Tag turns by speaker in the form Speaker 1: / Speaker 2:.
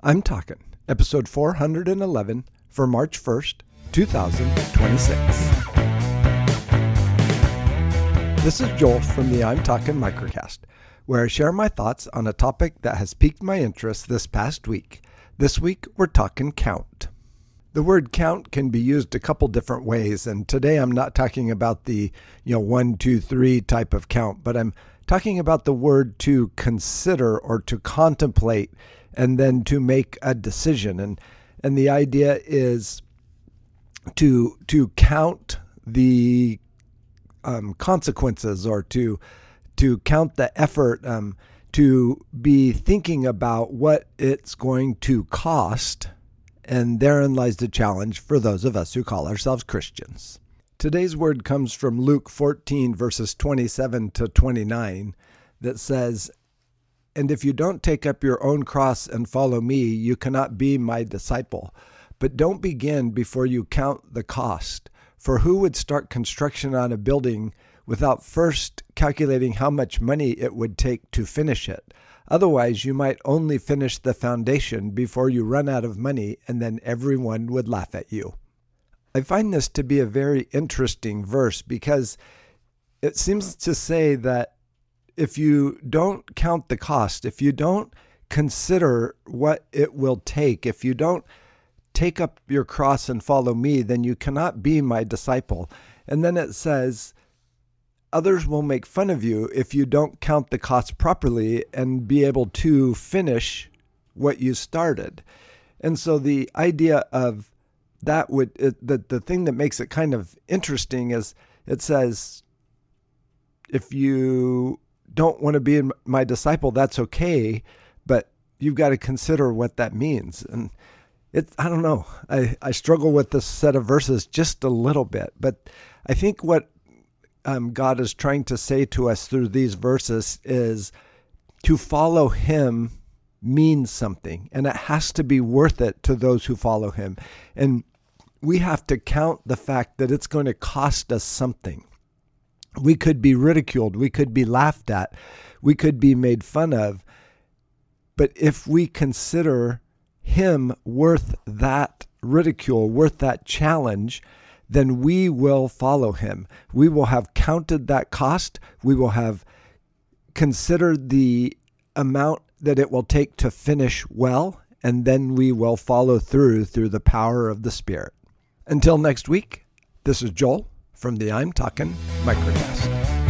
Speaker 1: I'm Talking, episode 411 for March 1st, 2026. This is Joel from the I'm Talking Microcast, where I share my thoughts on a topic that has piqued my interest this past week. This week, we're talking count. The word count can be used a couple different ways, and today I'm not talking about the 1, 2, 3 type of count, but I'm talking about the word to consider or to contemplate and then to make a decision. And the idea is to count the consequences, or to count the effort, to be thinking about what it's going to cost. And therein lies the challenge for those of us who call ourselves Christians. Today's word comes from Luke 14, verses 27 to 29, that says, "And if you don't take up your own cross and follow me, you cannot be my disciple. But don't begin before you count the cost. For who would start construction on a building without first calculating how much money it would take to finish it? Otherwise, you might only finish the foundation before you run out of money, and then everyone would laugh at you." I find this to be a very interesting verse because it seems to say that if you don't count the cost, if you don't consider what it will take, if you don't take up your cross and follow me, then you cannot be my disciple. And then it says, others will make fun of you if you don't count the cost properly and be able to finish what you started. And so the idea of that the thing that makes it kind of interesting is it says, if you don't want to be my disciple, that's okay, but you've got to consider what that means. And I don't know. I struggle with this set of verses just a little bit, but I think what God is trying to say to us through these verses is to follow him means something, and it has to be worth it to those who follow him. And we have to count the fact that it's going to cost us something. We could be ridiculed. We could be laughed at. We could be made fun of. But if we consider him worth that ridicule, worth that challenge, then we will follow him. We will have counted that cost. We will have considered the amount that it will take to finish well, and then we will follow through the power of the Spirit. Until next week, this is Joel from the I'm Talking Microcast.